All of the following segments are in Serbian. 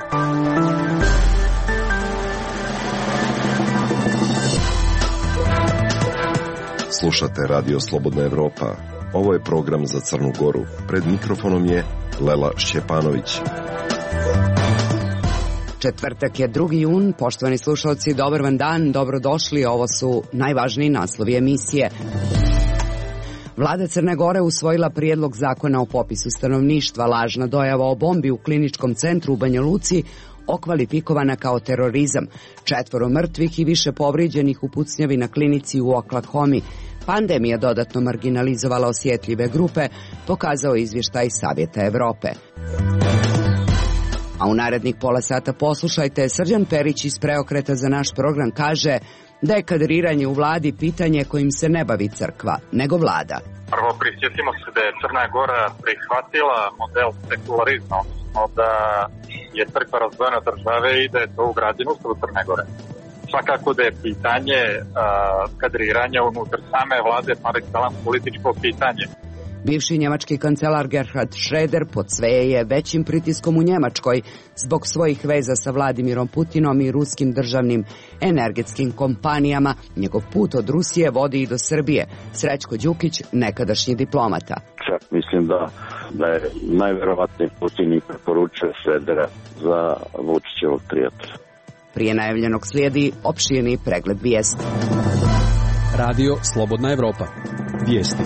Slušate Radio Slobodna Evropa. Ovo je program za Crnu Goru. Pred mikrofonom je Lela Šćepanović. Četvrtak je 2. jun. Poštovani slušalci, dobar vam dan, dobrodošli. Ovo su najvažniji naslovi emisije. Vlada Crne Gore usvojila prijedlog zakona o popisu stanovništva. Lažna dojava o bombi u kliničkom centru u Banja Luci okvalifikovana kao terorizam. 4 mrtvih i više povrijeđenih u pucnjavi na klinici u Oklahomi. Pandemija dodatno marginalizovala osjetljive grupe, pokazao izvještaj Savjeta Evrope. A u narednih pola sata poslušajte, Srđan Perić iz Preokreta za naš program kaže da je kadriranje u vladi pitanje kojim se ne bavi crkva, nego vlada. Prvo prisjetimo se da je Crna Gora prihvatila model sekularizma, odnosno da je crkva razdvojena od države i da je to ugrađeno u Ustavu Crne Gore. Svakako da je pitanje kadriranja unutar same vlade par excellence političko pitanje. Bivši njemački kancelar Gerhard Schröder pod sve je većim pritiskom u Njemačkoj zbog svojih veza sa Vladimirom Putinom i ruskim državnim energetskim kompanijama. Njegov put od Rusije vodi i do Srbije. Srećko Đukić, nekadašnji diplomata. Čak mislim da je najverovatniji Putin i preporučuje Schrödera za Vučićevog prijatelja. Prije najavljenog slijedi opširni pregled vijesti. Radio Slobodna Evropa. Vijesti.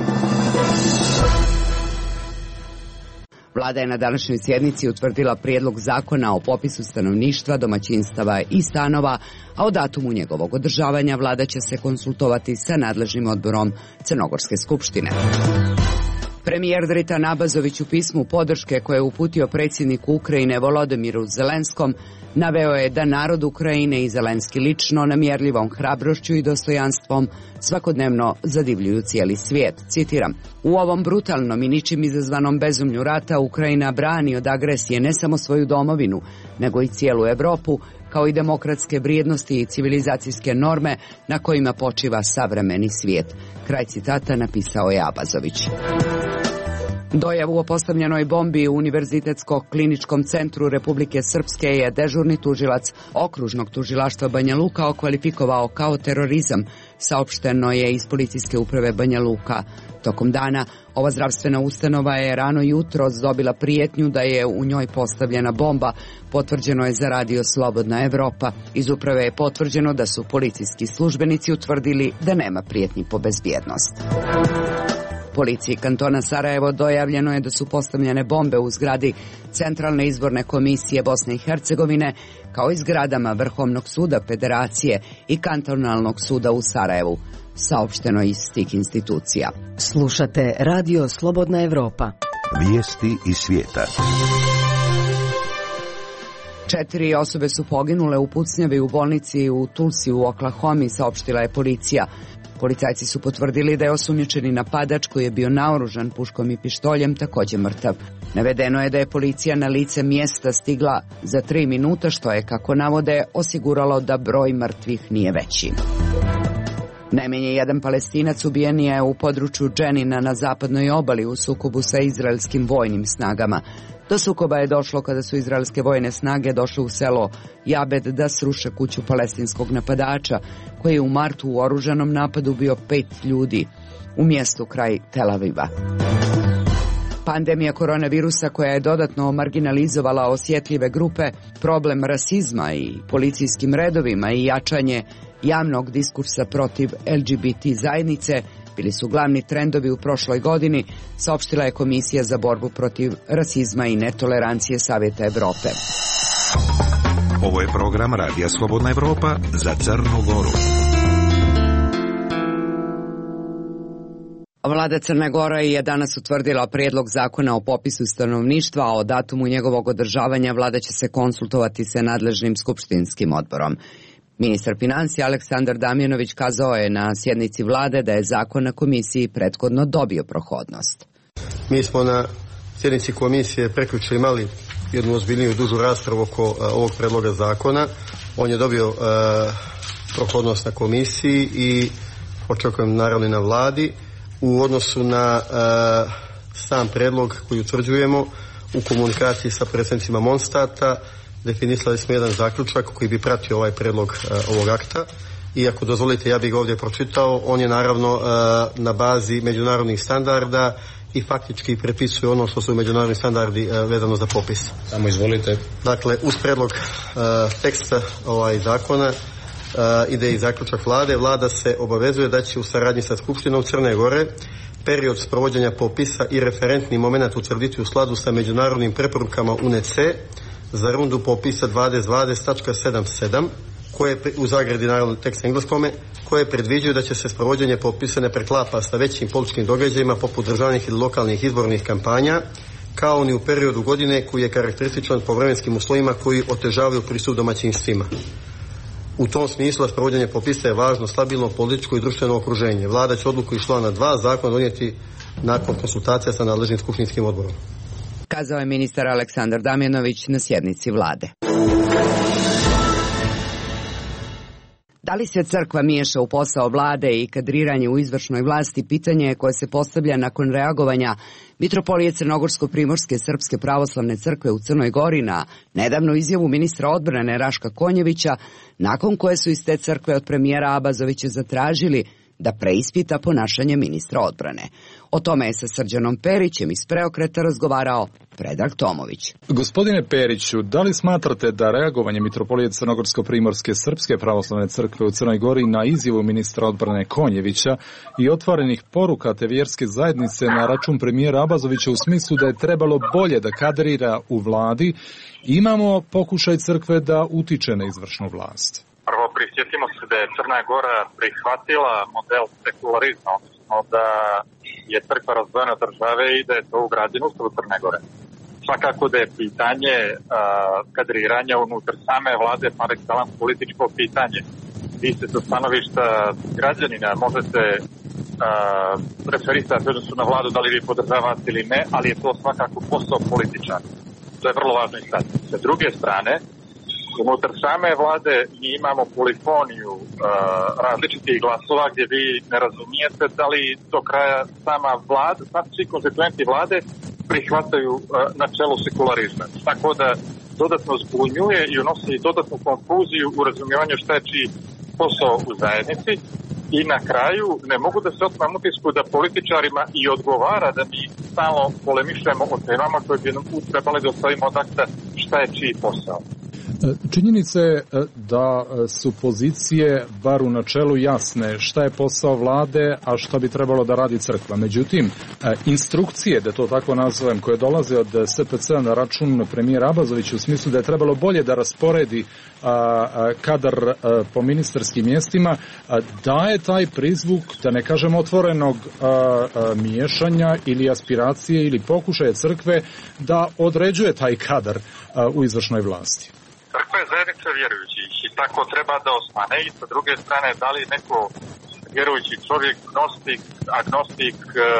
Vlada je na današnjoj sjednici utvrdila prijedlog zakona o popisu stanovništva, domaćinstava i stanova, a o datumu njegovog održavanja vlada će se konsultovati sa nadležnim odborom Crnogorske skupštine. Premijer Dritan Abazović u pismu podrške koje je uputio predsjedniku Ukrajine Volodimiru Zelenskom naveo je da narod Ukrajine i Zelenski lično namjerljivom hrabrošću i dostojanstvom svakodnevno zadivljuju cijeli svijet. Citiram: u ovom brutalnom i ničim izazvanom bezumlju rata Ukrajina brani od agresije ne samo svoju domovinu, nego i cijelu Europu, kao i demokratske vrijednosti i civilizacijske norme na kojima počiva savremeni svijet. Kraj citata napisao je Abazović. Dojavu o postavljenoj bombi u Univerzitetskog kliničkom centru Republike Srpske je dežurni tužilac Okružnog tužilaštva Banja Luka okvalifikovao kao terorizam, saopšteno je iz policijske uprave Banja Luka. Tokom dana ova zdravstvena ustanova je rano jutros dobila prijetnju da je u njoj postavljena bomba, potvrđeno je za Radio Slobodna Evropa. Iz uprave je potvrđeno da su policijski službenici utvrdili da nema prijetnji po bezbjednost. Policiji kantona Sarajevo dojavljeno je da su postavljene bombe u zgradi Centralne izborne komisije Bosne i Hercegovine, kao i zgradama Vrhovnog suda Federacije i Kantonalnog suda u Sarajevu, saopšteno iz tih institucija. Slušate Radio Slobodna Evropa. Vijesti iz svijeta. 4 osobe su poginule u pucnjavi u bolnici u Tulsi u Oklahomi, saopštila je policija. Policajci su potvrdili da je osumnjičeni napadač, koji je bio naoružan puškom i pištoljem, također mrtav. Navedeno je da je policija na lice mjesta stigla za 3 minuta, što je, kako navode, osiguralo da broj mrtvih nije veći. Najmanje jedan Palestinac ubijen je u području Dženina na zapadnoj obali u sukobu sa izraelskim vojnim snagama. Do sukoba je došlo kada su izraelske vojne snage došle u selo Jabed da sruše kuću palestinskog napadača, koji je u martu u oružanom napadu bio 5 ljudi u mjestu kraj Tel Aviva. Pandemija koronavirusa, koja je dodatno marginalizovala osjetljive grupe, problem rasizma i policijskim redovima i jačanje javnog diskursa protiv LGBT zajednice bili su glavni trendovi u prošloj godini, saopštila je Komisija za borbu protiv rasizma i netolerancije Savjeta Evrope. Ovo je program Radija Slobodna Evropa za Crnu Goru. Vlada Crne Gore je danas utvrdila prijedlog zakona o popisu stanovništva, a o datumu njegovog održavanja vlada će se konsultovati sa nadležnim skupštinskim odborom. Ministar financija Aleksandar Damjanović kazao je na sjednici vlade da je zakon na komisiji prethodno dobio prohodnost. Mi smo na sjednici komisije prekjučer imali jednu ozbiljniju dužu raspravu oko ovog predloga zakona. On je dobio prohodnost na komisiji i očekujem naravno i na vladi. U odnosu na sam predlog koji utvrđujemo u komunikaciji sa predsjednicima Monstata definisali smo jedan zaključak koji bi pratio ovaj predlog ovog akta. I ako dozvolite, ja bih ga ovdje pročitao. On je naravno na bazi međunarodnih standarda i faktički prepisuje ono što su međunarodni standardi vezano za popis. Samo izvolite. Dakle, uz predlog teksta zakona ide i zaključak vlade. Vlada se obavezuje da će u saradnji sa Skupštinom Crne Gore period sprovođenja popisa i referentni moment utvrditi u skladu sa međunarodnim preporukama UNECE za rundu popisa 2020.77 koje u zagradi naravno tekst engleskome, koje predviđaju da će se sprovođenje popisa ne preklapa sa većim političkim događajima poput državnih ili lokalnih izbornih kampanja, kao ni u periodu godine koji je karakterističan po vremenskim uslovima koji otežavaju pristup domaćinstvima. U tom smislu sprovođenje popisa je važno stabilno političko i društveno okruženje. Vlada će odluku iz člana 2 zakona donijeti nakon konsultacija sa nadležnim skupštinskim odborom. Kazao je ministar Aleksandar Damjanović na sjednici vlade. Da li se crkva miješa u posao vlade i kadriranje u izvršnoj vlasti, pitanje je koje se postavlja nakon reagovanja Mitropolije Crnogorsko-Primorske Srpske pravoslavne crkve u Crnoj Gori na nedavnu izjavu ministra odbrane Raška Konjevića, nakon koje su iz te crkve od premijera Abazovića zatražili da preispita ponašanje ministra odbrane. O tome je sa Srđanom Perićem iz Preokreta razgovarao Predrag Tomović. Gospodine Periću, da li smatrate da reagovanje Mitropolije Crnogorsko-Primorske Srpske pravoslavne crkve u Crnoj Gori na izjavu ministra odbrane Konjevića i otvorenih poruka te vjerske zajednice na račun premijera Abazovića u smislu da je trebalo bolje da kadrira u vladi, imamo pokušaj crkve da utiče na izvršnu vlast? Prvo, prisjetimo se da je Crna Gora prihvatila model sekularizma, odnosno da je crkva razdvojena od države i da je to ugrađeno u Ustavu Crne Gore. Svakako da je pitanje kadriranja unutar same vlade par excellence političko pitanje. Vi se sa stanovišta građanina možete referisati odnosno na vladu da li vi podržavate ili ne, ali je to svakako posao političara. To je vrlo važno istaknuti. Sa druge strane, unutar same vlade mi imamo polifoniju različitih glasova gdje vi ne razumijete da li do kraja sama vlada, svi konstituenti vlade prihvataju načelo sekularizma. Tako da dodatno zbunjuje i unosi dodatnu konfuziju u razumijevanju šta je čiji posao u zajednici. I na kraju ne mogu da se otmam utisku da političarima i odgovara da mi stalno polemišljamo o temama koje bi nam trebali da ostavimo odakle šta je čiji posao. Činjenica je da su pozicije bar u načelu jasne šta je posao vlade, a šta bi trebalo da radi crkva. Međutim, instrukcije, da to tako nazovem, koje dolaze od SPC na račun premijera Abazovića u smislu da je trebalo bolje da rasporedi kadar po ministarskim mjestima, daje taj prizvuk, da ne kažem otvorenog miješanja ili aspiracije ili pokušaje crkve da određuje taj kadar u izvršnoj vlasti. Crkva je zajednica vjerujućih i tako treba da ostane. I sa druge strane, da li neko vjerujući čovjek, agnostik,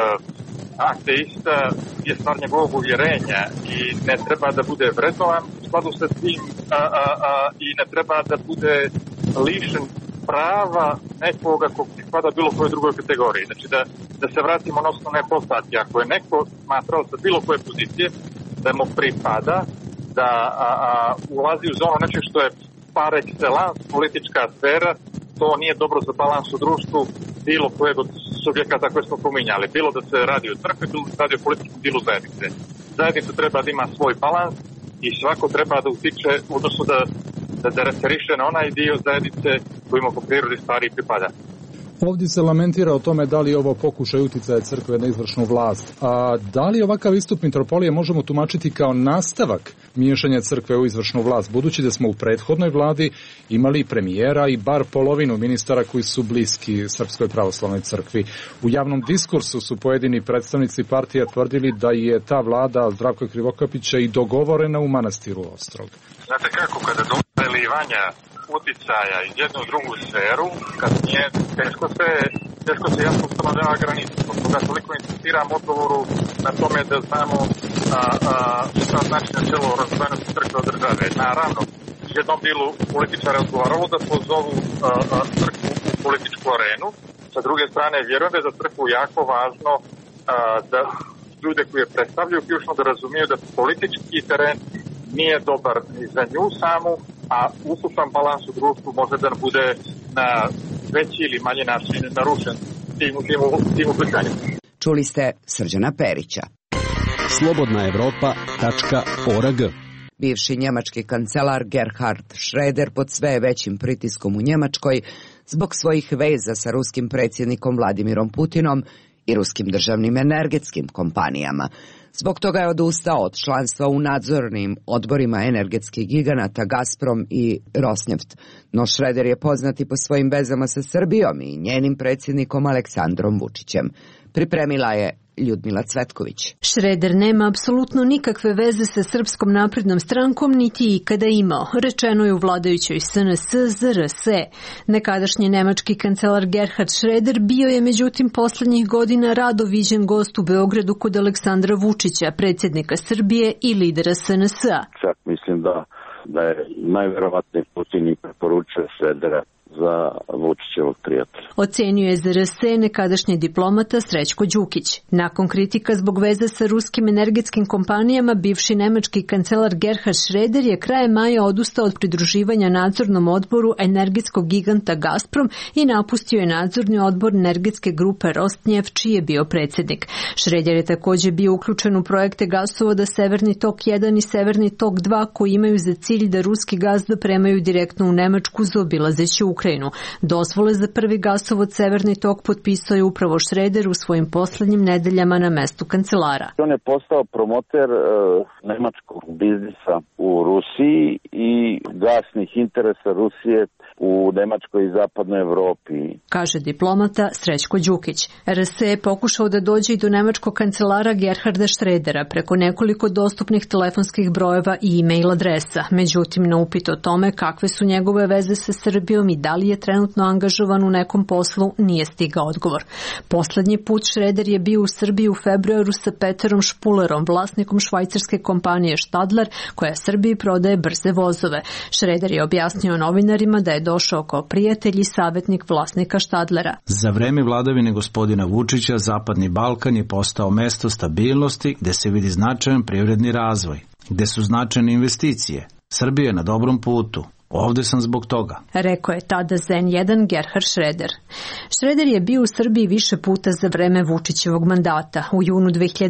ateista je stvar njegovog uvjerenja i ne treba da bude vrednovan u skladu sa tim i ne treba da bude lišen prava nekoga ko pripada bilo koje drugoj kategoriji. Znači da se vratimo na osnovne postavke. Ako je neko smatrao sa bilo koje pozicije da mu pripada da ulazi u zonu nečeg što je par excellence politička sfera, to nije dobro za balans u društvu bilo kojeg od subjekata koje smo pominjali. Bilo da se radi o crkvi, bilo da se radi o političkom dilu zajednice. Zajednica treba da ima svoj balans i svako treba da utiče, odnosno da referiše na onaj dio zajednice kojima po prirodi stvari pripada. Ovdje se lamentira o tome da li je ovo pokušaj uticaja crkve na izvršnu vlast. A da li ovakav istup mitropolije možemo tumačiti kao nastavak miješanja crkve u izvršnu vlast, budući da smo u prethodnoj vladi imali premijera i bar polovinu ministara koji su bliski Srpskoj pravoslavnoj crkvi. U javnom diskursu su pojedini predstavnici partija tvrdili da je ta vlada Zdravka Krivokapića i dogovorena u manastiru Ostrog. Znate kako, kada do prelivanja uticaja iz jednu drugu sferu, kad nije, teško se jasno ustanovljava granica. Zbog toga toliko insistiram odgovoru na tome da znamo šta znači načelo razdvojenosti crkve od države. Naravno, jednom dilu političara je odgovaralo da pozovu crkvu u političku arenu. Sa druge strane, vjerujem da je za crkvu jako važno da ljude koje predstavljaju ključno da razumiju da politički teren nije dobar ni za nju samu, a ukupan balans u društvu može da bude na veći ili manji način narušen tim uplitanjem. Čuli ste Srđana Perića. slobodnaevropa.org. Bivši njemački kancelar Gerhard Schröder pod sve većim pritiskom u Njemačkoj zbog svojih veza sa ruskim predsjednikom Vladimirom Putinom i ruskim državnim energetskim kompanijama. Zbog toga je odustao od članstva u nadzornim odborima energetskih giganata Gazprom i Rosneft. No Schröder je poznat i po svojim vezama sa Srbijom i njenim predsjednikom Aleksandrom Vučićem. Pripremila je Ljudmila Cvetković. Schröder nema apsolutno nikakve veze sa Srpskom naprednom strankom, niti ikada imao, rečeno je u vladajućoj SNS ZRS. Nekadašnji nemački kancelar Gerhard Schröder bio je međutim poslednjih godina rado viđen gost u Beogradu kod Aleksandra Vučića, predsjednika Srbije i lidera SNS-a. Čak mislim da je najverovatniji Putin i preporučuje Schrödera za Vučićevog prijatelja. Ocenio je ZRS nekadašnji diplomata Srećko Đukić. Nakon kritika zbog veze sa ruskim energetskim kompanijama, bivši nemački kancelar Gerhard Schröder je krajem maja odustao od pridruživanja nadzornom odboru energetskog giganta Gazprom i napustio je nadzorni odbor energetske grupe Rosneft, čiji je bio predsjednik. Schröder je također bio uključen u projekte gasovoda Severni tok 1 i Severni tok 2 koji imaju za cilj da ruski gas dopremaju direktno u Nemačku zaobilazeći Ukrajinu. Dozvole za prvi gasovod Severni tok potpisao je upravo Schröder u svojim poslednjim nedeljama na mestu kancelara. On je postao promoter nemačkog biznisa u Rusiji i gasnih interesa Rusije u Nemačkoj i zapadnoj Evropi. Kaže diplomata Srećko Đukić. RS je pokušao da dođe i do nemačkog kancelara Gerharda Schrödera preko nekoliko dostupnih telefonskih brojeva i e-mail adresa. Međutim, na upit o tome kakve su njegove veze sa Srbijom i da li je trenutno angažovan u nekom poslu, nije stigao odgovor. Poslednji put Schröder je bio u Srbiji u februaru sa Peterom Špulerom, vlasnikom švajcarske kompanije Stadler, koja Srbiji prodaje brze vozove. Schröder je objasnio novinarima da je došao kao prijatelj i savjetnik vlasnika Stadlera. Za vreme vladavine gospodina Vučića, Zapadni Balkan je postao mesto stabilnosti gde se vidi značajan privredni razvoj, gde su značajne investicije. Srbija je na dobrom putu. Ovde sam zbog toga, rekao je tada Zen1 Gerhard Schröder. Schröder je bio u Srbiji više puta za vreme Vučićevog mandata. U junu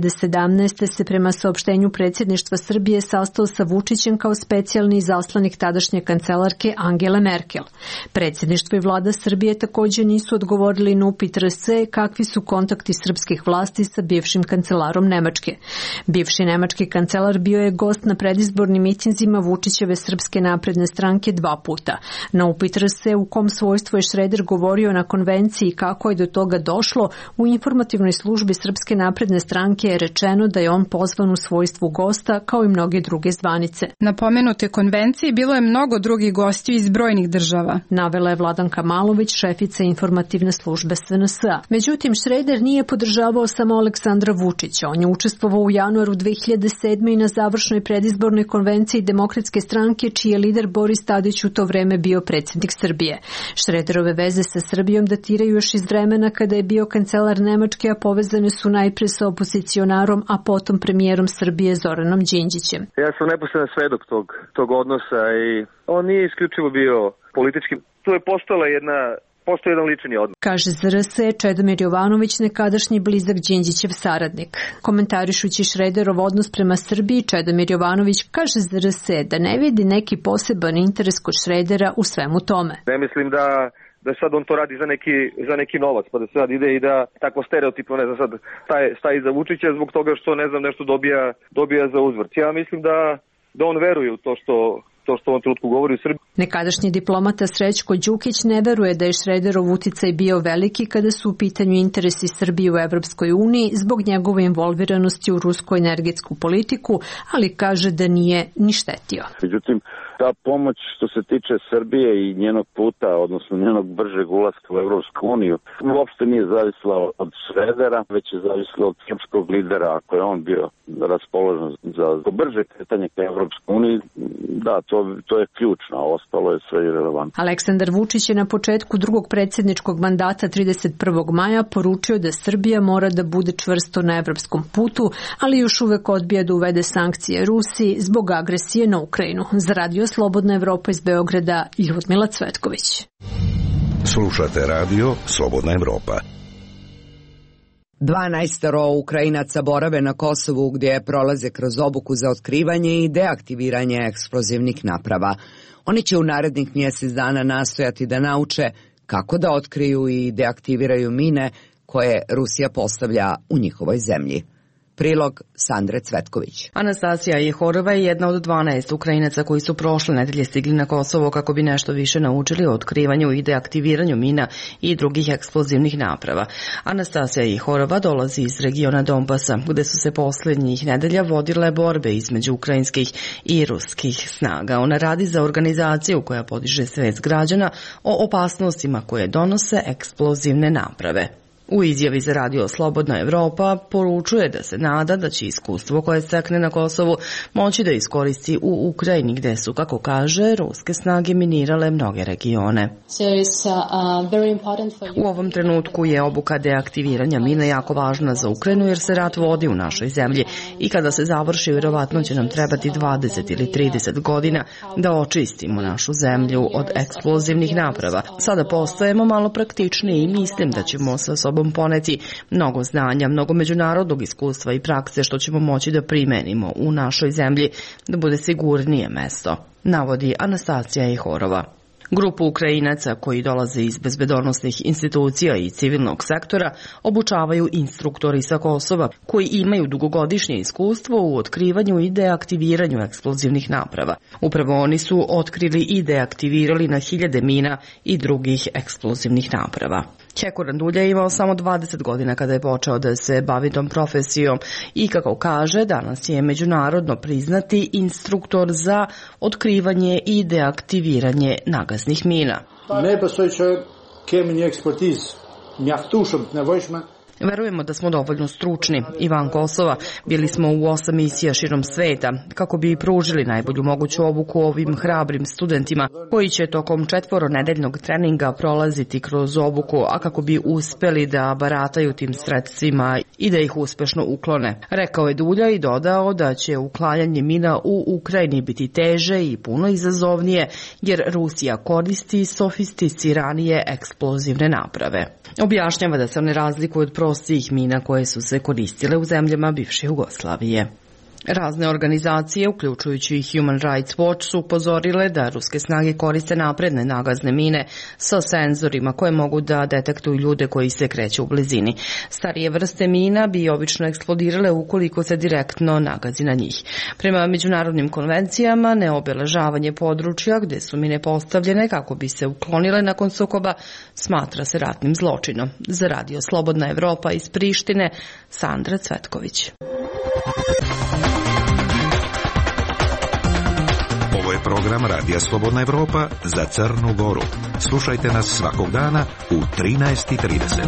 2017. se prema saopštenju predsjedništva Srbije sastao sa Vučićem kao specijalni izaslanik tadašnje kancelarke Angele Merkel. Predsjedništvo i vlada Srbije također nisu odgovorili na upit RS kakvi su kontakti srpskih vlasti sa bivšim kancelarom Nemačke. Bivši nemački kancelar bio je gost na predizbornim mitinzima Vučićeve Srpske napredne stranke 2 puta. Na upit RS u kom svojstvu je Schröder govorio na konvenciji i kako je do toga došlo, u informativnoj službi Srpske napredne stranke je rečeno da je on pozvan u svojstvu gosta kao i mnoge druge zvanice. Na pomenute konvenciji bilo je mnogo drugih gostiju iz brojnih država, navela je Vladanka Malović, šefica informativne službe SNS-a. Međutim, Schröder nije podržavao samo Aleksandra Vučića. On je učestvovao u januaru 2007. i na završnoj predizbornoj konvenciji Demokratske stranke, čiji je lider Boris Tadić u to vreme bio predsjednik Srbije. Schröderove veze sa Srbijom datiraju još iz vremena kada je bio kancelar Nemačke, a povezane su najpre sa opozicionarom, a potom premijerom Srbije Zoranom Đinđićem. Ja sam neposredan svedok tog odnosa i on nije isključivo bio politički. Tu je postoji jedan lični odnos. Kaže ZRS Čedomir Jovanović, nekadašnji blizak Đinđićev saradnik. Komentarišući Schröderov odnos prema Srbiji, Čedomir Jovanović kaže ZRS da ne vidi neki poseban interes kod Schrödera u svemu tome. Ne mislim da sad on to radi za neki novac, pa da sad ide i da tako stereotipno, ne znam sad, staje iza Vučića zbog toga što, ne znam, nešto dobija za uzvrt. Ja mislim da on veruje u to što u ovom trenutku govori u Srbiji. Nekadašnji diplomata Srećko Đukić ne veruje da je Schröderov uticaj bio veliki kada su u pitanju interesi Srbije u Evropskoj uniji zbog njegove involviranosti u rusku energetsku politiku, ali kaže da nije ni štetio. Međutim, Ta pomoć što se tiče Srbije i njenog puta, odnosno njenog bržeg ulaska u Evropsku uniju, uopšte nije zavisla od Šredera, već je zavisla od srpskog lidera. Ako je on bio raspoložen za brže kretanje ka Evropskoj uniji, da, to je ključno, a ostalo je sve irelevantno. Aleksandar Vučić je na početku drugog predsjedničkog mandata 31. maja poručio da Srbija mora da bude čvrsto na evropskom putu, ali još uvek odbija da uvede sankcije Rusiji zbog agresije na Ukrajinu. Za Radio Slobodna Evropa iz Beograda, Ljudmila Cvetković. Slušate Radio Slobodna Evropa. 12 Ukrajinaca borave na Kosovu gdje prolaze kroz obuku za otkrivanje i deaktiviranje eksplozivnih naprava. Oni će u narednih mjesec dana nastojati da nauče kako da otkriju i deaktiviraju mine koje Rusija postavlja u njihovoj zemlji. Prilog Sandre Cvetković. Anastasija Jehorova je jedna od 12 Ukrajinaca koji su prošle nedelje stigli na Kosovo kako bi nešto više naučili o otkrivanju i deaktiviranju mina i drugih eksplozivnih naprava. Anastasija Jehorova dolazi iz regiona Donbasa, gde su se posljednjih nedelja vodile borbe između ukrajinskih i ruskih snaga. Ona radi za organizaciju koja podiže svest građana o opasnostima koje donose eksplozivne naprave. U izjavi za Radio Slobodna Evropa poručuje da se nada da će iskustvo koje stekne na Kosovu moći da iskoristi u Ukrajini gde su, kako kaže, ruske snage minirale mnoge regione. U ovom trenutku je obuka deaktiviranja mina jako važna za Ukrajinu jer se rat vodi u našoj zemlji i kada se završi vjerovatno će nam trebati 20 ili 30 godina da očistimo našu zemlju od eksplozivnih naprava. Sada postajemo malo praktičniji i mislim da ćemo sa sobom poneti mnogo znanja, mnogo međunarodnog iskustva i prakse što ćemo moći da primenimo u našoj zemlji da bude sigurnije mesto, navodi Anastasija Jehorova. Grupu Ukrajinaca koji dolaze iz bezbedonosnih institucija i civilnog sektora obučavaju instruktori sa Kosova koji imaju dugogodišnje iskustvo u otkrivanju i deaktiviranju eksplozivnih naprava. Upravo oni su otkrili i deaktivirali na hiljade mina i drugih eksplozivnih naprava. Ćeko Randulja je imao samo 20 godina kada je počeo da se bavi tom profesijom i, kako kaže, danas je međunarodno priznati instruktor za otkrivanje i deaktiviranje nagaznih mina. Verujemo da smo dovoljno stručni i van Kosova. Bili smo u 8 misija širom sveta kako bi pružili najbolju moguću obuku ovim hrabrim studentima koji će tokom 4-nedeljnog treninga prolaziti kroz obuku, a kako bi uspeli da barataju tim sredstvima i da ih uspešno uklone. Rekao je Dulja i dodao da će uklanjanje mina u Ukrajini biti teže i puno izazovnije jer Rusija koristi sofisticiranije eksplozivne naprave. Objašnjava da se one razlikuju od prostih mina koje su se koristile u zemljama bivše Jugoslavije. Razne organizacije, uključujući i Human Rights Watch, su upozorile da ruske snage koriste napredne nagazne mine sa senzorima koje mogu da detektuju ljude koji se kreću u blizini. Starije vrste mina bi obično eksplodirale ukoliko se direktno nagazi na njih. Prema međunarodnim konvencijama, neobeležavanje područja gde su mine postavljene kako bi se uklonile nakon sukoba smatra se ratnim zločinom. Za Radio Slobodna Evropa iz Prištine, Sandra Cvetković. Ovo je program Radija Slobodna Evropa za Crnu Goru. Slušajte nas svakog dana u 13:30.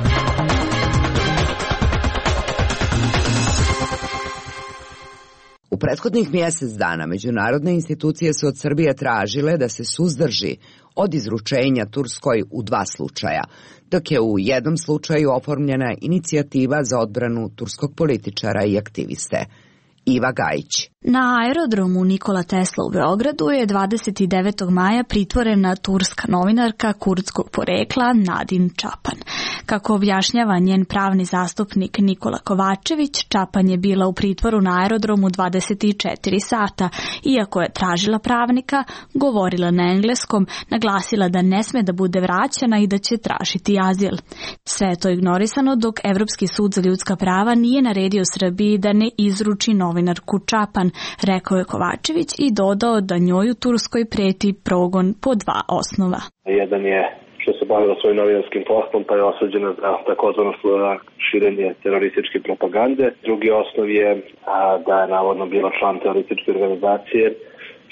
U prethodnih mjesec dana međunarodne institucije su od Srbije tražile da se suzdrži od izručenja Turskoj u 2 slučaja, dok je u jednom slučaju oformljena inicijativa za odbranu turskog političara i aktiviste. Iva Gajić. Na aerodromu Nikola Tesla u Beogradu je 29. maja pritvorena turska novinarka kurdskog porekla Nadin Čapan. Kako objašnjava njen pravni zastupnik Nikola Kovačević, Čapan je bila u pritvoru na aerodromu 24 sata. Iako je tražila pravnika, govorila na engleskom, naglasila da ne sme da bude vraćena i da će tražiti azil. Sve je to ignorisano dok Evropski sud za ljudska prava nije naredio Srbiji da ne izruči novinarku Čapan, rekao je Kovačević i dodao da njoj u Turskoj preti progon po 2 osnova. Jedan je što se bavila svojim novinarskim poslom pa je osuđena za takozvano širenje terorističke propagande. Drugi osnov je da je navodno bila član terorističke organizacije,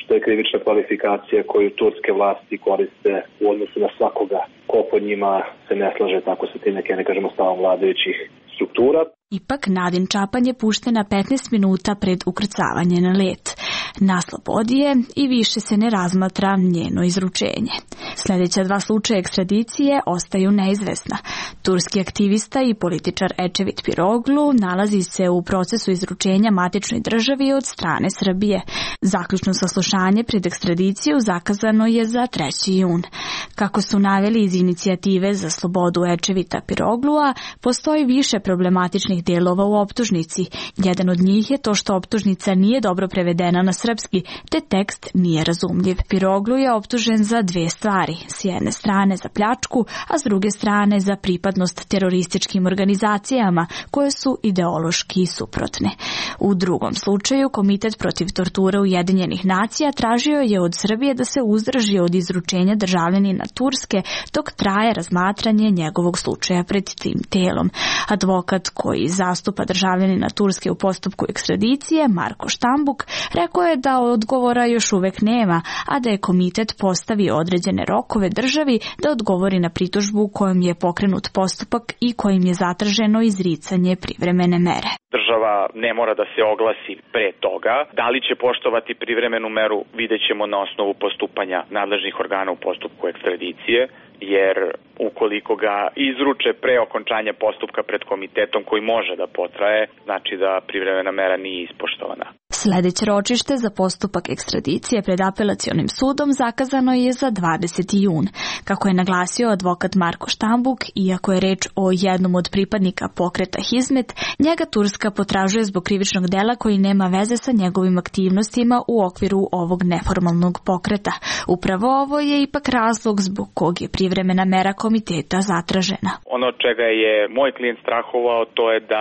što je krivična kvalifikacija koju turske vlasti koriste u odnosu na svakoga ko po njima se ne slaže tako sa tim neke, ne kažemo, stavom vladajućih struktura. Ipak Nadin Čapan je pušten na 15 minuta pred ukrcavanje na let. Na slobodi je i više se ne razmatra njeno izručenje. Sljedeća 2 slučaja ekstradicije ostaju neizvesna. Turski aktivista i političar Ečevit Piroglu nalazi se u procesu izručenja matičnoj državi od strane Srbije. Zaključno saslušanje pred ekstradiciju zakazano je za 3. jun. Kako su naveli iz inicijative za slobodu Ečevita Piroglua, postoji više problematičnih dijelova u optužnici. Jedan od njih je to što optužnica nije dobro prevedena na srpski, te tekst nije razumljiv. Piroglu je optužen za 2 stvari. S jedne strane za pljačku, a s druge strane za pripadnost terorističkim organizacijama koje su ideološki suprotne. U drugom slučaju, Komitet protiv torture Ujedinjenih nacija tražio je od Srbije da se uzdrži od izručenja državljanina Turske dok traje razmatranje njegovog slučaja pred tim telom. Advokat koji zastupa državljanina Turske u postupku ekstradicije, Marko Štambuk, rekao je da odgovora još uvek nema, a da je komitet postavio određene rokove državi da odgovori na pritužbu kojom je pokrenut postupak i kojim je zatraženo izricanje privremene mere. Država ne mora da se oglasi pre toga. Da li će poštovati privremenu meru, vidjet ćemo na osnovu postupanja nadležnih organa u postupku ekstradicije, jer ukoliko ga izruče pre okončanja postupka pred komitetom koji može da potraje, znači da privremena mera nije ispoštovana. Sljedeće ročište za postupak ekstradicije pred apelacionim sudom zakazano je za 20. jun. Kako je naglasio advokat Marko Štambuk, iako je reč o jednom od pripadnika pokreta Hizmet, njega Turska potražuje zbog krivičnog dela koji nema veze sa njegovim aktivnostima u okviru ovog neformalnog pokreta. Upravo ovo je ipak razlog zbog kog je privremena mera komiteta zatražena. Ono od čega je moj klijent strahovao, to je da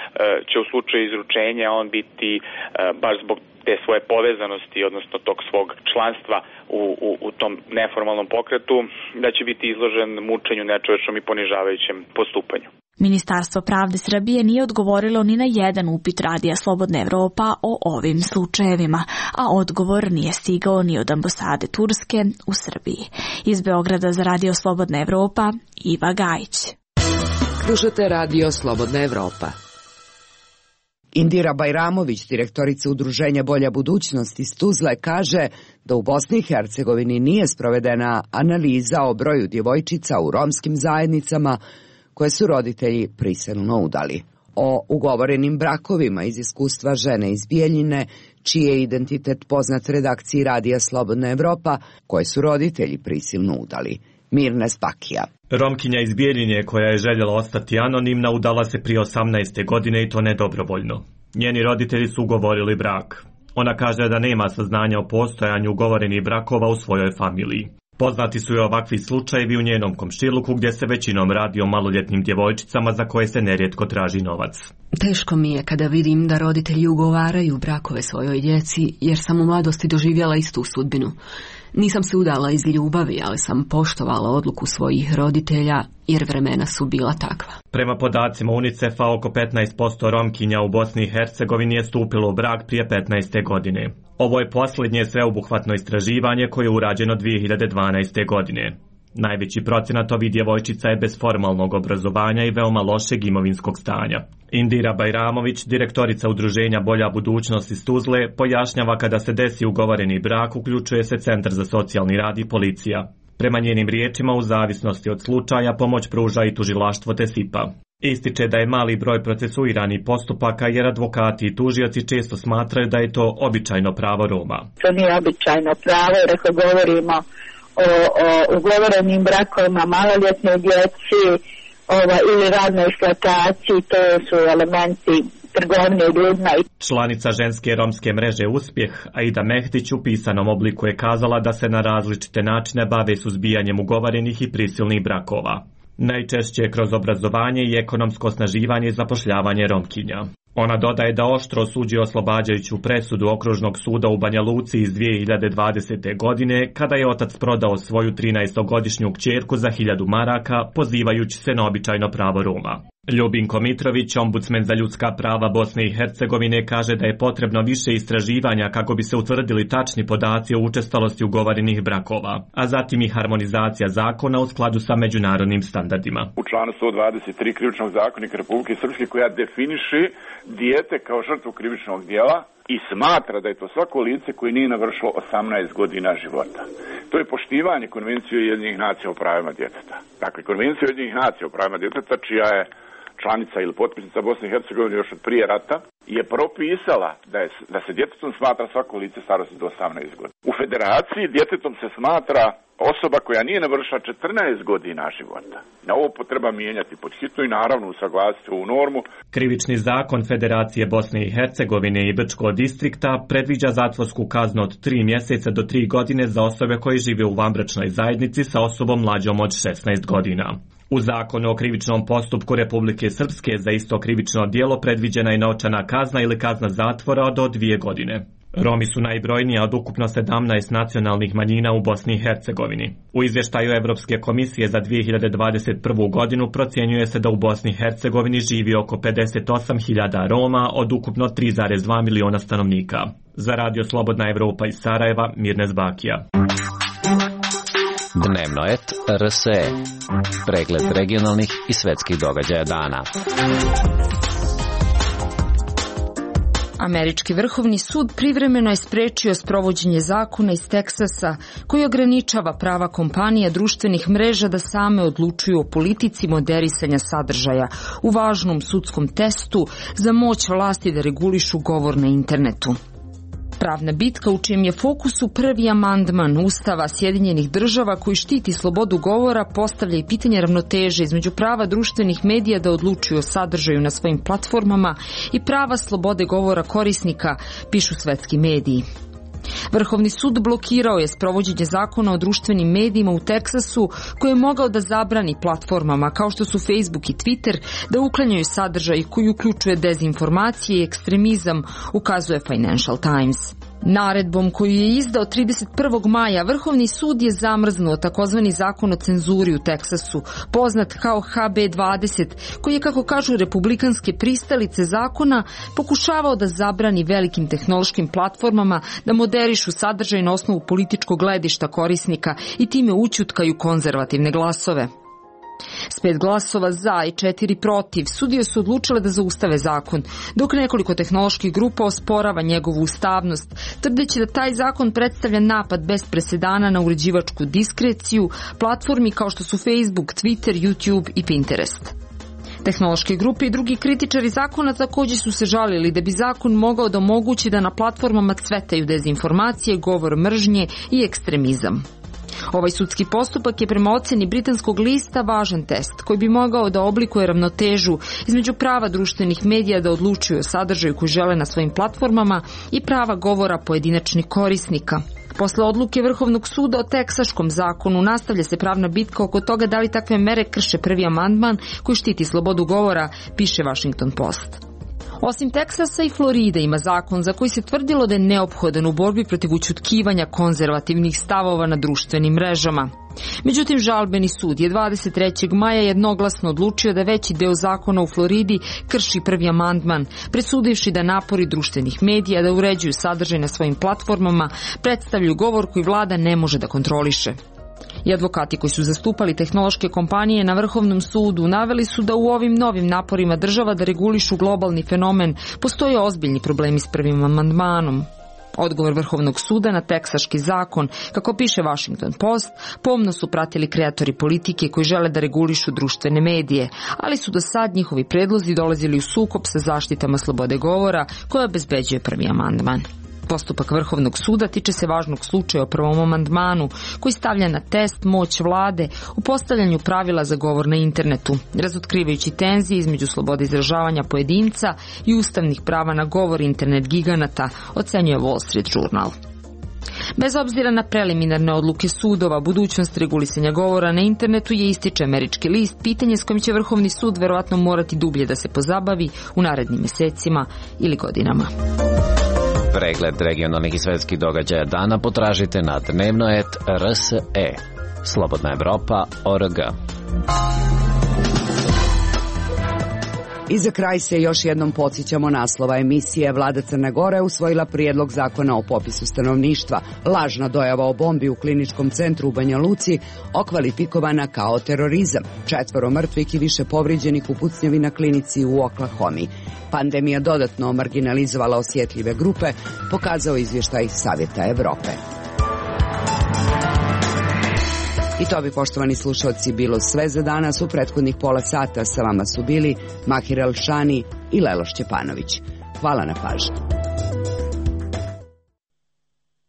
će u slučaju izručenja on biti baš zbog te svoje povezanosti, odnosno tog svog članstva u tom neformalnom pokretu, da će biti izložen mučenju, nečovečnom i ponižavajućem postupanju. Ministarstvo pravde Srbije nije odgovorilo ni na jedan upit Radija Slobodna Evropa o ovim slučajevima, a odgovor nije stigao ni od ambasade Turske u Srbiji. Iz Beograda za Radio Slobodna Evropa, Iva Gajić. Slušate Radio Slobodna Evropa. Indira Bajramović, direktorica Udruženja Bolja budućnost iz Tuzle, kaže da u Bosni i Hercegovini nije sprovedena analiza o broju djevojčica u romskim zajednicama koje su roditelji prisilno udali. O ugovorenim brakovima iz iskustva žene iz Bijeljine, čiji je identitet poznat redakciji Radija Slobodna Evropa, koje su roditelji prisilno udali. Mirne Spakija. Romkinja iz Bijeljine, koja je željela ostati anonimna, udala se prije 18. godine i to nedobrovoljno. Njeni roditelji su ugovorili brak. Ona kaže da nema saznanja o postojanju ugovorenih brakova u svojoj familiji. Poznati su i ovakvi slučajevi u njenom komšiluku gdje se većinom radi o maloljetnim djevojčicama za koje se nerijetko traži novac. Teško mi je kada vidim da roditelji ugovaraju brakove svojoj djeci, jer sam u mladosti doživjela istu sudbinu. Nisam se udala iz ljubavi, ali sam poštovala odluku svojih roditelja, jer vremena su bila takva. Prema podacima UNICEF-a, oko 15% Romkinja u Bosni i Hercegovini je stupilo u brak prije 15. godine. Ovo je posljednje sveobuhvatno istraživanje koje je urađeno 2012. godine. Najveći procenat ovih djevojčica je bez formalnog obrazovanja i veoma lošeg imovinskog stanja. Indira Bajramović, direktorica Udruženja Bolja budućnost iz Tuzle, pojašnjava kada se desi ugovoreni brak, uključuje se Centar za socijalni rad i policija. Prema njenim riječima, u zavisnosti od slučaja, pomoć pruža i tužilaštvo te SIPA. Ističe da je mali broj procesuiranih postupaka jer advokati i tužioci često smatraju da je to običajno pravo Roma. To nije običajno pravo, jer ako govorimo o ugovorenim brakovima maloljetnoj djeci ili radnoj eksploataciji, to su elementi trgovine ljudima. Članica ženske romske mreže Uspjeh, Aida Mehdić, u pisanom obliku je kazala da se na različite načine bave suzbijanjem ugovorenih i prisilnih brakova. Najčešće kroz obrazovanje i ekonomsko osnaživanje i zapošljavanje Romkinja. Ona dodaje da oštro osuđuje oslobađajuću presudu Okružnog suda u Banja Luci iz 2020. godine, kada je otac prodao svoju 13-godišnju kćerku za 1000 maraka, pozivajući se na običajno pravo Roma. Ljubinko Mitrović, ombudsmen za ljudska prava Bosne i Hercegovine, kaže da je potrebno više istraživanja kako bi se utvrdili tačni podaci o učestalosti ugovorenih brakova, a zatim i harmonizacija zakona u skladu sa međunarodnim standardima. U članu 123 Krivičnog zakonika Republike Srpske, koja definiše dijete kao žrtvu krivičnog djela i smatra da je to svako lice koje nije navršilo 18 godina života. To je poštivanje Konvencije Ujedinjenih nacija o pravima djeteta. Dakle, Konvencija Ujedinjenih nacija o pravima djeteta, čija je članica ili potpisnica Bosne i Hercegovine još od prije rata, je propisala da se djetetom smatra svako lice starosti do 18 godina. U Federaciji djetetom se smatra osoba koja nije navršila 14 godina života. Na ovo treba mijenjati pod hitno i naravno usaglasiti ovu normu. Krivični zakon Federacije Bosne i Hercegovine i Brčkog distrikta predviđa zatvorsku kaznu od 3 mjeseca do 3 godine za osobe koje žive u vanbračnoj zajednici sa osobom mlađom od 16 godina. U zakonu o krivičnom postupku Republike Srpske za isto krivično djelo predviđena je novčana kazna ili kazna zatvora do 2 godine. Romi su najbrojnija od ukupno 17 nacionalnih manjina u Bosni i Hercegovini. U izvještaju Evropske komisije za 2021. godinu procjenjuje se da u Bosni i Hercegovini živi oko 58.000 Roma od ukupno 3,2 miliona stanovnika. Za Radio Slobodna Evropa iz Sarajeva, Mirnes Bakija. Dnevno et RSE. Pregled regionalnih i svetskih događaja dana. Američki vrhovni sud privremeno je sprečio sprovođenje zakona iz Teksasa koji ograničava prava kompanija društvenih mreža da same odlučuju o politici moderisanja sadržaja u važnom sudskom testu za moć vlasti da regulišu govor na internetu. Pravna bitka u čijem je fokusu prvi amandman Ustava Sjedinjenih država koji štiti slobodu govora postavlja i pitanje ravnoteže između prava društvenih medija da odlučuju o sadržaju na svojim platformama i prava slobode govora korisnika, pišu svetski mediji. Vrhovni sud blokirao je sprovođenje zakona o društvenim medijima u Teksasu koji je mogao da zabrani platformama kao što su Facebook i Twitter da uklanjaju sadržaj koji uključuje dezinformacije i ekstremizam, ukazuje Financial Times. Naredbom koju je izdao 31. maja Vrhovni sud je zamrznuo takozvani zakon o cenzuri u Teksasu, poznat kao HB20, koji je, kako kažu republikanske pristalice zakona, pokušavao da zabrani velikim tehnološkim platformama da moderišu sadržaj na osnovu političkog gledišta korisnika i time ućutkaju konzervativne glasove. S 5 glasova za i 4 protiv, sudije su odlučile da zaustave zakon, dok nekoliko tehnoloških grupa osporava njegovu ustavnost, tvrdeći da taj zakon predstavlja napad bez presedana na uređivačku diskreciju platformi kao što su Facebook, Twitter, YouTube i Pinterest. Tehnološke grupe i drugi kritičari zakona također su se žalili da bi zakon mogao da omogući da na platformama cvetaju dezinformacije, govor mržnje i ekstremizam. Ovaj sudski postupak je prema oceni britanskog lista važan test koji bi mogao da oblikuje ravnotežu između prava društvenih medija da odlučuju o sadržaju koji žele na svojim platformama i prava govora pojedinačnih korisnika. Posle odluke Vrhovnog suda o teksaškom zakonu nastavlja se pravna bitka oko toga da li takve mere krše prvi amandman koji štiti slobodu govora, piše Washington Post. Osim Teksasa i Floride ima zakon za koji se tvrdilo da je neophodan u borbi protiv ućutkivanja konzervativnih stavova na društvenim mrežama. Međutim, žalbeni sud je 23. maja jednoglasno odlučio da veći deo zakona u Floridi krši prvi amandman, presudivši da napori društvenih medija da uređuju sadržaj na svojim platformama predstavljaju govor koji vlada ne može da kontroliše. I advokati koji su zastupali tehnološke kompanije na Vrhovnom sudu naveli su da u ovim novim naporima država da regulišu globalni fenomen postoje ozbiljni problemi s prvim amandmanom. Odgovor Vrhovnog suda na teksaški zakon, kako piše Washington Post, pomno su pratili kreatori politike koji žele da regulišu društvene medije, ali su do sad njihovi predlozi dolazili u sukob sa zaštitama slobode govora koja obezbeđuje prvi amandman. Postupak Vrhovnog suda tiče se važnog slučaja o prvom amandmanu koji stavlja na test moć vlade u postavljanju pravila za govor na internetu, razotkrivajući tenzije između slobode izražavanja pojedinca i ustavnih prava na govor internet giganata, ocenjuje Wall Street Journal. Bez obzira na preliminarne odluke sudova, budućnost regulisanja govora na internetu je, ističe američki list, pitanje s kojim će Vrhovni sud verovatno morati dublje da se pozabavi u narednim mesecima ili godinama. Pregled regionalnih i svetskih događaja dana potražite na dnevno.rt.rse. Slobodna Evropa.org. I za kraj se još jednom podsjećamo naslova emisije. Vlada Crne Gore usvojila prijedlog zakona o popisu stanovništva. Lažna dojava o bombi u kliničkom centru u Banja Luci okvalifikovana kao terorizam. 4 mrtvih i više povrijeđenih u pucnjavi na klinici u Oklahomi. Pandemija dodatno marginalizovala osjetljive grupe, pokazao izvještaj Savjeta Evrope. I to bi, poštovani slušalci, bilo sve za danas. U prethodnih pola sata sa vama su bili Mahir Elšani i Lelo Šćepanović. Hvala na pažnji.